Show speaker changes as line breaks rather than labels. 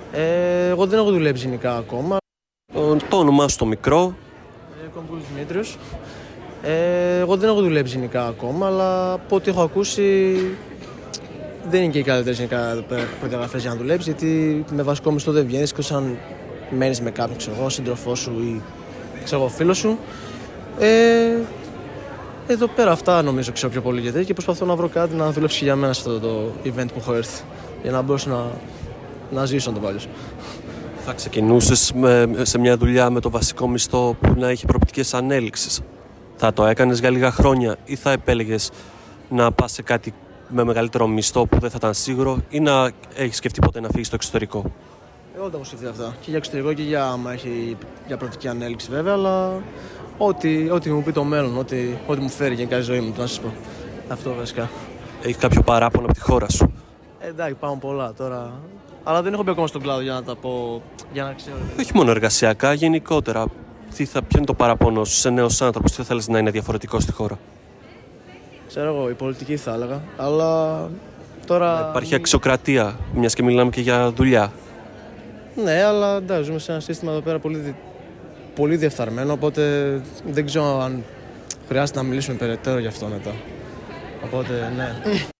Εγώ δεν έχω δουλέψει γενικά ακόμα.
Το όνομά σου το μικρό.
Κομπούλης Δημήτριος. Εγώ δεν έχω δουλέψει γενικά ακόμα, αλλά από ό,τι έχω ακούσει δεν είναι και οι καλύτερες γενικά προδιαγραφές για να δουλέψεις, γιατί με βασικό μισθό δεν βγαίνεις, και αν μένεις με κάποιον, σύντροφό σου ή φίλο σου. Εδώ πέρα αυτά νομίζω ξέρω πιο πολύ γιατί, και προσπαθώ να βρω κάτι να δουλέψει και για μένα σε αυτό το event που έχω έρθει, για να μπορέσω να ζήσω το πάλι.
Θα ξεκινούσες σε μια δουλειά με το βασικό μισθό που να έχει προοπτικές ανέλυξης? Θα το έκανες για λίγα χρόνια ή θα επέλεγες να πας σε κάτι με μεγαλύτερο μισθό που δεν θα ήταν σίγουρο, ή να έχεις σκεφτεί ποτέ να φύγεις στο εξωτερικό?
Εγώ τα έχω σκεφτεί αυτά. Και για εξωτερικό και για προοπτική ανέλυξη βέβαια, αλλά ό,τι μου πει το μέλλον, ό,τι μου φέρει γενικά η ζωή μου, να σας πω. Αυτό βασικά.
Έχει κάποιο παράπονο από τη χώρα σου?
Εντάξει, υπάρχουν πολλά τώρα. Αλλά δεν έχω μπει ακόμα στον κλάδο για να τα πω, για να ξέρω.
Όχι μόνο εργασιακά, γενικότερα. Ποιο είναι το παράπονο σου σε νέος άνθρωπος, τι θα θέλεις να είναι διαφορετικό στη χώρα?
Ξέρω εγώ, η πολιτική θα έλεγα. Αλλά τώρα.
Υπάρχει αξιοκρατία, μιας και μιλάμε και για δουλειά.
Ναι, αλλά εντάξει, ζούμε σε ένα σύστημα εδώ πέρα πολύ διεφθαρμένο. Οπότε δεν ξέρω αν χρειάζεται να μιλήσουμε περαιτέρω γι' αυτό μετά. Οπότε ναι.